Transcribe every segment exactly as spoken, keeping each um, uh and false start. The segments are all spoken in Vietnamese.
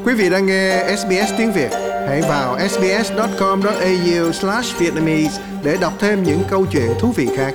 Quý vị đang nghe ét bê ét tiếng Việt. Hãy vào sbs chấm com chấm a u slash vietnamese để đọc thêm những câu chuyện thú vị khác.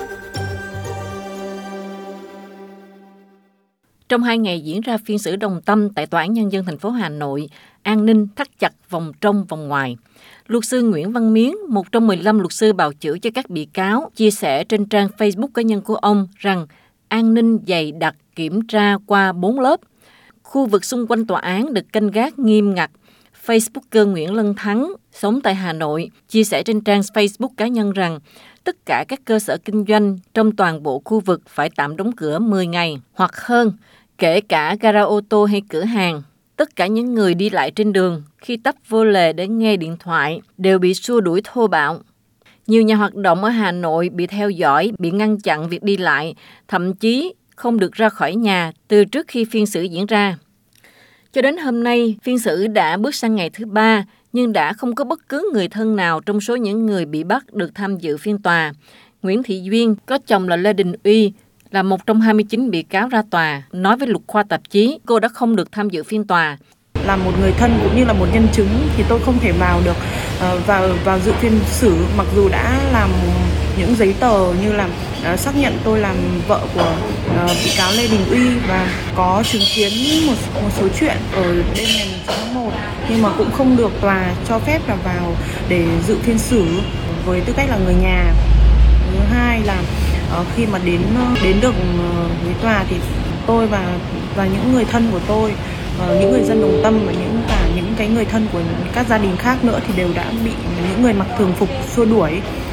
Trong hai ngày diễn ra phiên xử đồng tâm tại Tòa án Nhân dân thành phố Hà Nội, an ninh thắt chặt vòng trong vòng ngoài. Luật sư Nguyễn Văn Miến, một trong mười lăm luật sư bào chữa cho các bị cáo, chia sẻ trên trang Facebook cá nhân của ông rằng an ninh dày đặc kiểm tra qua bốn lớp. Khu vực xung quanh tòa án được canh gác nghiêm ngặt. Facebooker Nguyễn Lân Thắng, sống tại Hà Nội, chia sẻ trên trang Facebook cá nhân rằng tất cả các cơ sở kinh doanh trong toàn bộ khu vực phải tạm đóng cửa mười ngày hoặc hơn, kể cả gara ô tô hay cửa hàng. Tất cả những người đi lại trên đường khi tấp vô lề để nghe điện thoại đều bị xua đuổi thô bạo. Nhiều nhà hoạt động ở Hà Nội bị theo dõi, bị ngăn chặn việc đi lại, thậm chí không được ra khỏi nhà từ trước khi phiên xử diễn ra. Cho đến hôm nay, phiên xử đã bước sang ngày thứ ba, nhưng đã không có bất cứ người thân nào trong số những người bị bắt được tham dự phiên tòa. Nguyễn Thị Duyên, có chồng là Lê Đình Uy, là một trong hai mươi chín bị cáo ra tòa, nói với Luật Khoa tạp chí cô đã không được tham dự phiên tòa. Là một người thân cũng như là một nhân chứng thì tôi không thể vào được uh, vào vào dự phiên xử, mặc dù đã làm những giấy tờ như là uh, xác nhận tôi làm vợ của uh, bị cáo Lê Đình Uy và có chứng kiến một một số chuyện ở đêm ngày chín tháng một, nhưng mà cũng không được tòa cho phép là vào để dự phiên xử với tư cách là người nhà. Thứ hai là uh, khi mà đến đến được uh, với tòa thì tôi và và những người thân của tôi, Uh, những người dân Đồng Tâm và những cả những cái người thân của các gia đình khác nữa thì đều đã bị những người mặc thường phục xua đuổi.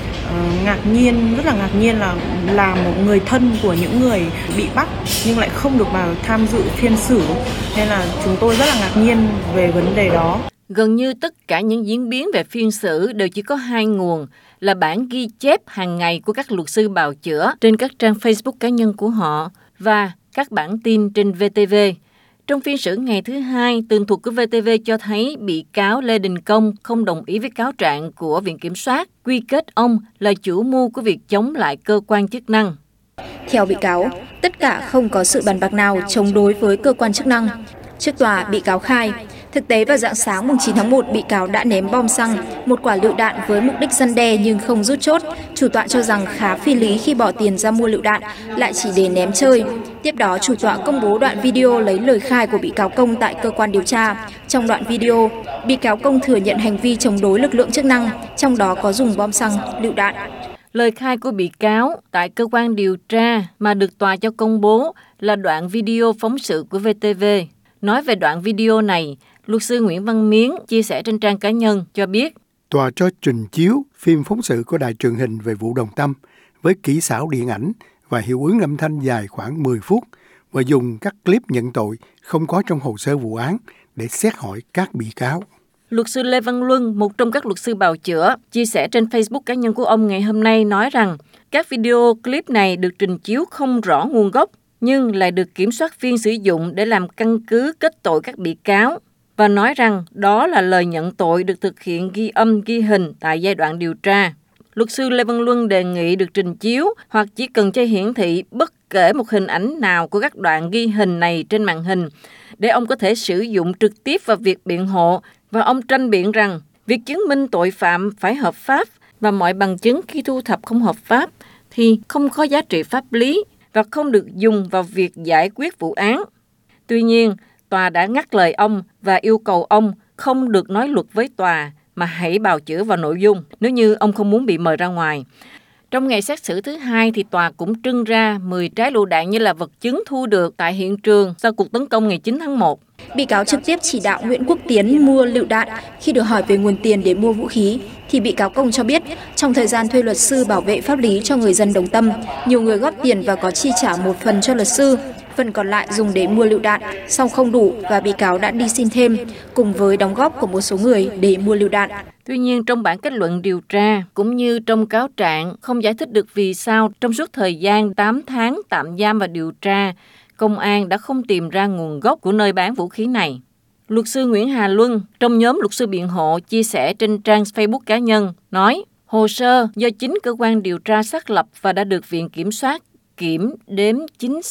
Uh, ngạc nhiên, rất là ngạc nhiên là là một người thân của những người bị bắt nhưng lại không được vào tham dự phiên xử, nên là chúng tôi rất là ngạc nhiên về vấn đề đó. Gần như tất cả những diễn biến về phiên xử đều chỉ có hai nguồn là bản ghi chép hàng ngày của các luật sư bào chữa trên các trang Facebook cá nhân của họ và các bản tin trên vê tê vê. Trong phiên xử ngày thứ hai, tường thuật của vê tê vê cho thấy bị cáo Lê Đình Công không đồng ý với cáo trạng của Viện Kiểm soát, quy kết ông là chủ mưu của việc chống lại cơ quan chức năng. Theo bị cáo, tất cả không có sự bàn bạc nào chống đối với cơ quan chức năng. Trước tòa, bị cáo khai, thực tế vào rạng sáng chín tháng một, bị cáo đã ném bom xăng, một quả lựu đạn với mục đích răn đe nhưng không rút chốt. Chủ tọa cho rằng khá phi lý khi bỏ tiền ra mua lựu đạn, lại chỉ để ném chơi. Tiếp đó, chủ tọa công bố đoạn video lấy lời khai của bị cáo Công tại cơ quan điều tra. Trong đoạn video, bị cáo Công thừa nhận hành vi chống đối lực lượng chức năng, trong đó có dùng bom xăng, lựu đạn. Lời khai của bị cáo tại cơ quan điều tra mà được tòa cho công bố là đoạn video phóng sự của vê tê vê. Nói về đoạn video này, luật sư Nguyễn Văn Miến chia sẻ trên trang cá nhân cho biết tòa cho trình chiếu phim phóng sự của đài truyền hình về vụ Đồng Tâm với kỹ xảo điện ảnh và hiệu ứng âm thanh dài khoảng mười phút và dùng các clip nhận tội không có trong hồ sơ vụ án để xét hỏi các bị cáo. Luật sư Lê Văn Luân, một trong các luật sư bào chữa, chia sẻ trên Facebook cá nhân của ông ngày hôm nay nói rằng các video clip này được trình chiếu không rõ nguồn gốc nhưng lại được kiểm soát viên sử dụng để làm căn cứ kết tội các bị cáo và nói rằng đó là lời nhận tội được thực hiện ghi âm ghi hình tại giai đoạn điều tra. Luật sư Lê Văn Luân đề nghị được trình chiếu hoặc chỉ cần cho hiển thị bất kể một hình ảnh nào của các đoạn ghi hình này trên màn hình để ông có thể sử dụng trực tiếp vào việc biện hộ, và ông tranh biện rằng việc chứng minh tội phạm phải hợp pháp và mọi bằng chứng khi thu thập không hợp pháp thì không có giá trị pháp lý và không được dùng vào việc giải quyết vụ án. Tuy nhiên, tòa đã ngắt lời ông và yêu cầu ông không được nói luật với tòa mà hãy bào chữa vào nội dung nếu như ông không muốn bị mời ra ngoài. Trong ngày xét xử thứ hai thì tòa cũng trưng ra mười trái lựu đạn như là vật chứng thu được tại hiện trường sau cuộc tấn công ngày chín tháng một. Bị cáo trực tiếp chỉ đạo Nguyễn Quốc Tiến mua lựu đạn. Khi được hỏi về nguồn tiền để mua vũ khí, thì bị cáo Công cho biết trong thời gian thuê luật sư bảo vệ pháp lý cho người dân Đồng Tâm, nhiều người góp tiền và có chi trả một phần cho luật sư, phần còn lại dùng để mua lựu đạn, song không đủ và bị cáo đã đi xin thêm, cùng với đóng góp của một số người để mua lựu đạn. Tuy nhiên, trong bản kết luận điều tra, cũng như trong cáo trạng, không giải thích được vì sao trong suốt thời gian tám tháng tạm giam và điều tra, công an đã không tìm ra nguồn gốc của nơi bán vũ khí này. Luật sư Nguyễn Hà Luân, trong nhóm luật sư biện hộ, chia sẻ trên trang Facebook cá nhân, nói hồ sơ do chính cơ quan điều tra xác lập và đã được Viện Kiểm soát kiểm đếm chính xác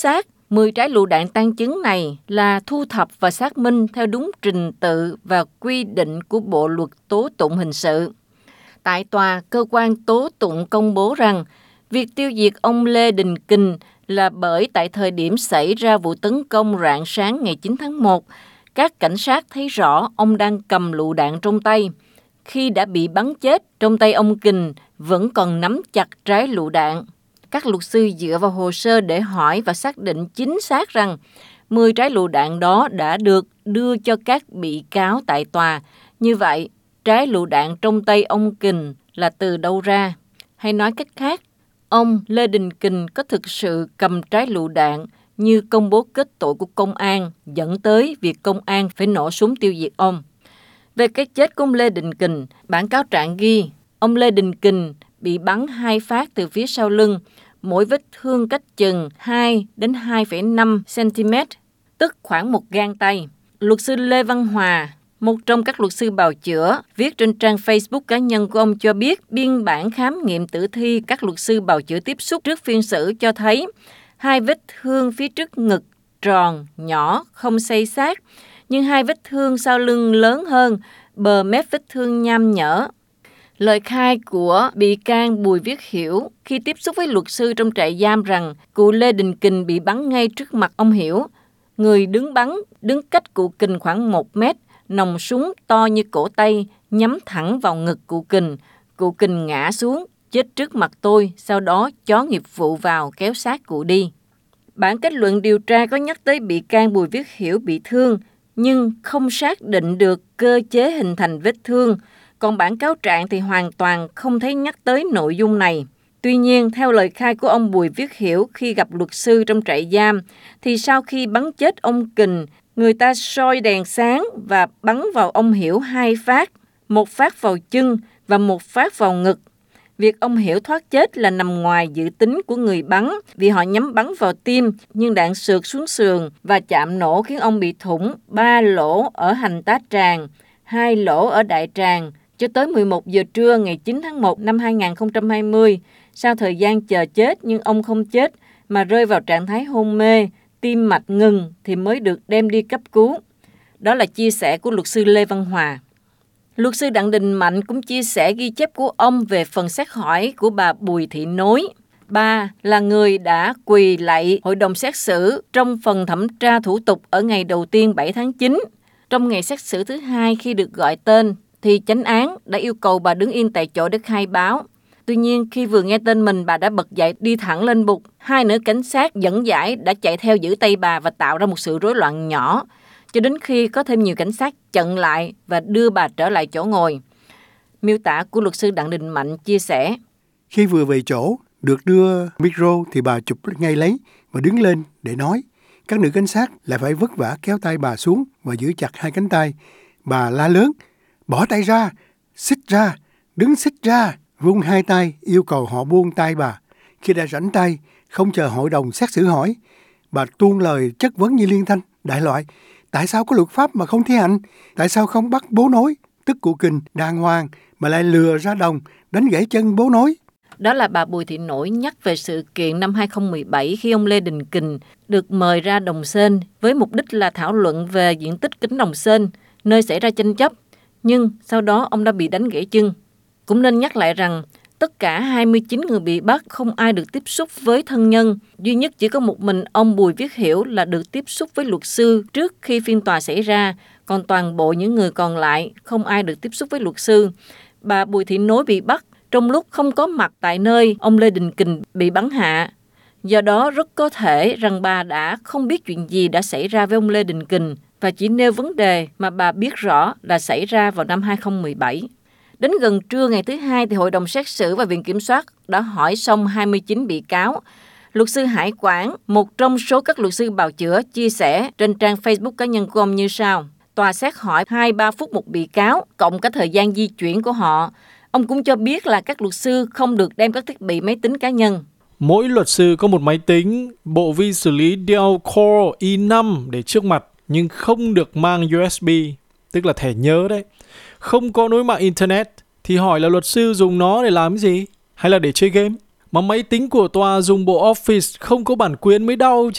mười trái lựu đạn tang chứng này là thu thập và xác minh theo đúng trình tự và quy định của Bộ Luật Tố tụng Hình sự. Tại tòa, cơ quan tố tụng công bố rằng việc tiêu diệt ông Lê Đình Kình là bởi tại thời điểm xảy ra vụ tấn công rạng sáng ngày chín tháng một, các cảnh sát thấy rõ ông đang cầm lựu đạn trong tay. Khi đã bị bắn chết, trong tay ông Kình vẫn còn nắm chặt trái lựu đạn. Các luật sư dựa vào hồ sơ để hỏi và xác định chính xác rằng mười trái lựu đạn đó đã được đưa cho các bị cáo tại tòa. Như vậy, trái lựu đạn trong tay ông Kình là từ đâu ra? Hay nói cách khác, ông Lê Đình Kình có thực sự cầm trái lựu đạn như công bố kết tội của công an dẫn tới việc công an phải nổ súng tiêu diệt ông? Về cái chết của ông Lê Đình Kình, bản cáo trạng ghi ông Lê Đình Kình bị bắn hai phát từ phía sau lưng, mỗi vết thương cách chừng hai đến hai phẩy năm xăng-ti-mét, tức khoảng một gang tay. Luật sư Lê Văn Hòa, một trong các luật sư bào chữa, viết trên trang Facebook cá nhân của ông cho biết biên bản khám nghiệm tử thi các luật sư bào chữa tiếp xúc trước phiên xử cho thấy hai vết thương phía trước ngực tròn, nhỏ, không xây xát, nhưng hai vết thương sau lưng lớn hơn, bờ mép vết thương nham nhở. Lời khai của bị can Bùi Viết Hiểu khi tiếp xúc với luật sư trong trại giam rằng cụ Lê Đình Kình bị bắn ngay trước mặt ông Hiểu. Người đứng bắn đứng cách cụ Kình khoảng một mét, nòng súng to như cổ tay, nhắm thẳng vào ngực cụ Kình. Cụ Kình ngã xuống, chết trước mặt tôi, sau đó chó nghiệp vụ vào kéo xác cụ đi. Bản kết luận điều tra có nhắc tới bị can Bùi Viết Hiểu bị thương, nhưng không xác định được cơ chế hình thành vết thương. Còn bản cáo trạng thì hoàn toàn không thấy nhắc tới nội dung này. Tuy nhiên, theo lời khai của ông Bùi Viết Hiểu khi gặp luật sư trong trại giam, thì sau khi bắn chết ông Kình, người ta soi đèn sáng và bắn vào ông Hiểu hai phát, một phát vào chân và một phát vào ngực. Việc ông Hiểu thoát chết là nằm ngoài dự tính của người bắn vì họ nhắm bắn vào tim, nhưng đạn sượt xuống sườn và chạm nổ khiến ông bị thủng ba lỗ ở hành tá tràng, hai lỗ ở đại tràng. Cho tới mười một giờ trưa ngày chín tháng một năm hai nghìn không trăm hai mươi, sau thời gian chờ chết nhưng ông không chết mà rơi vào trạng thái hôn mê, tim mạch ngừng thì mới được đem đi cấp cứu. Đó là chia sẻ của luật sư Lê Văn Hòa. Luật sư Đặng Đình Mạnh cũng chia sẻ ghi chép của ông về phần xét hỏi của bà Bùi Thị Nối. Bà là người đã quỳ lạy hội đồng xét xử trong phần thẩm tra thủ tục ở ngày đầu tiên bảy tháng chín. Trong ngày xét xử thứ hai khi được gọi tên, thì chánh án đã yêu cầu bà đứng yên tại chỗ để khai báo. Tuy nhiên, khi vừa nghe tên mình, bà đã bật dậy đi thẳng lên bục. Hai nữ cảnh sát dẫn giải đã chạy theo giữ tay bà và tạo ra một sự rối loạn nhỏ, cho đến khi có thêm nhiều cảnh sát chặn lại và đưa bà trở lại chỗ ngồi. Miêu tả của luật sư Đặng Đình Mạnh chia sẻ. Khi vừa về chỗ, được đưa micro thì bà chụp ngay lấy và đứng lên để nói. Các nữ cảnh sát lại phải vất vả kéo tay bà xuống và giữ chặt hai cánh tay. Bà la lớn, bỏ tay ra, xích ra, đứng xích ra, vung hai tay yêu cầu họ buông tay bà. Khi đã rảnh tay, không chờ hội đồng xét xử hỏi, bà tuôn lời chất vấn như liên thanh, đại loại. Tại sao có luật pháp mà không thi hành? Tại sao không bắt bố nối, tức cụ Kình, đàng hoàng, mà lại lừa ra đồng, đánh gãy chân bố nối? Đó là bà Bùi Thị Nổi nhắc về sự kiện năm hai không một bảy khi ông Lê Đình Kình được mời ra Đồng Xên với mục đích là thảo luận về diện tích kính Đồng Xên, nơi xảy ra tranh chấp. Nhưng sau đó ông đã bị đánh gãy chân. Cũng nên nhắc lại rằng tất cả hai mươi chín người bị bắt không ai được tiếp xúc với thân nhân. Duy nhất chỉ có một mình ông Bùi Viết Hiểu là được tiếp xúc với luật sư trước khi phiên tòa xảy ra. Còn toàn bộ những người còn lại không ai được tiếp xúc với luật sư. Bà Bùi Thị Nối bị bắt trong lúc không có mặt tại nơi ông Lê Đình Kình bị bắn hạ. Do đó rất có thể rằng bà đã không biết chuyện gì đã xảy ra với ông Lê Đình Kình và chỉ nêu vấn đề mà bà biết rõ là xảy ra vào năm hai không một bảy. Đến gần trưa ngày thứ hai thì Hội đồng xét xử và Viện Kiểm soát đã hỏi xong hai mươi chín bị cáo. Luật sư Hải Quảng, một trong số các luật sư bào chữa, chia sẻ trên trang Facebook cá nhân của ông như sau. Tòa xét hỏi hai ba phút một bị cáo, cộng cả thời gian di chuyển của họ. Ông cũng cho biết là các luật sư không được đem các thiết bị máy tính cá nhân. Mỗi luật sư có một máy tính, bộ vi xử lý Dell Core i năm để trước mặt, nhưng không được mang u ét bê, tức là thẻ nhớ đấy. Không có nối mạng Internet, thì hỏi là luật sư dùng nó để làm gì? Hay là để chơi game? Mà máy tính của tòa dùng bộ Office không có bản quyền mới đau chứ.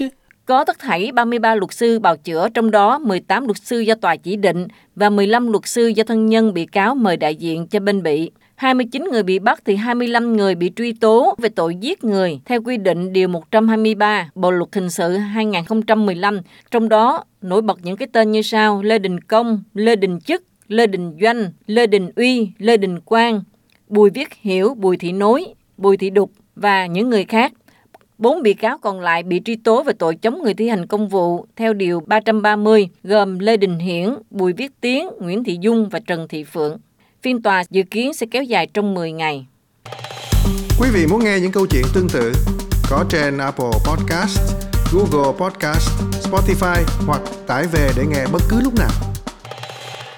Có tất thảy ba mươi ba luật sư bào chữa, trong đó mười tám luật sư do tòa chỉ định và mười lăm luật sư do thân nhân bị cáo mời đại diện cho bên bị. hai mươi chín người bị bắt thì hai mươi lăm người bị truy tố về tội giết người theo quy định Điều một trăm hai mươi ba Bộ Luật Hình sự hai nghìn không trăm mười lăm. Trong đó nổi bật những cái tên như sau: Lê Đình Công, Lê Đình Chức, Lê Đình Doanh, Lê Đình Uy, Lê Đình Quang, Bùi Viết Hiểu, Bùi Thị Nối, Bùi Thị Đục và những người khác. Bốn bị cáo còn lại bị truy tố về tội chống người thi hành công vụ theo Điều ba trăm ba mươi, gồm Lê Đình Hiển, Bùi Viết Tiến, Nguyễn Thị Dung và Trần Thị Phượng. Phiên tòa dự kiến sẽ kéo dài trong mười ngày. Quý vị muốn nghe những câu chuyện tương tự có trên Apple Podcast, Google Podcast, Spotify hoặc tải về để nghe bất cứ lúc nào.